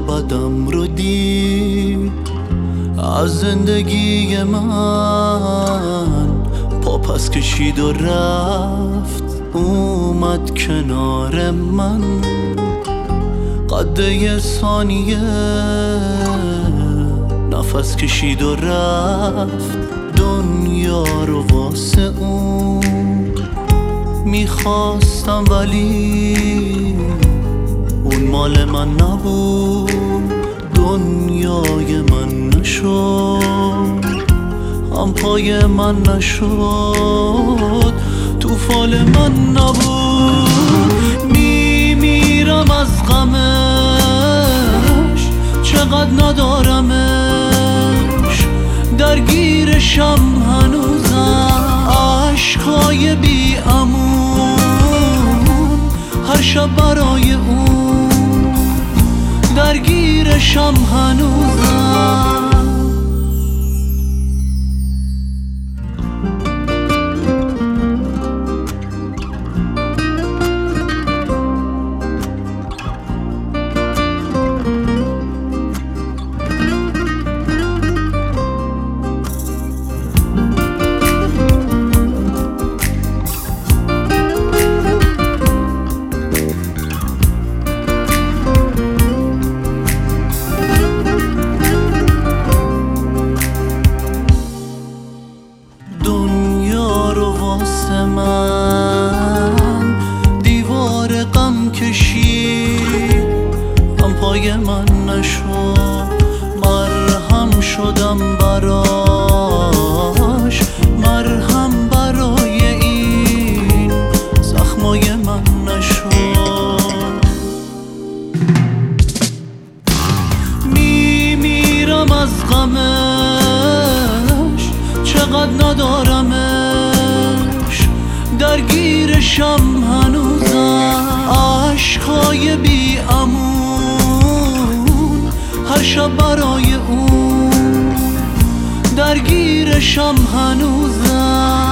بدم رو دید از زندگی من، پا پس کشید و رفت، اومد کنار من. قده ثانیه نفس کشید و رفت، دنیا رو واسه اون میخواستم ولی اون مال من نبود، دنیای من نشد، هم پای من نشد، تو فال من نبود. میمیرم از غمش، چقدر ندارمش، درگیرشم هنوزم، عشقای بی امون هر شب برای اون، درگیرشم هنوزم. من دیوار غم کشید، هم پای من نشد، مرهم شدم براش، مرهم برای این زخمای من نشد. میمیرم از غمش، چقدر ندارمش، درگیرشم هنوزم، عشقای بی امون هر شب برای اون، درگیرشم هنوزم.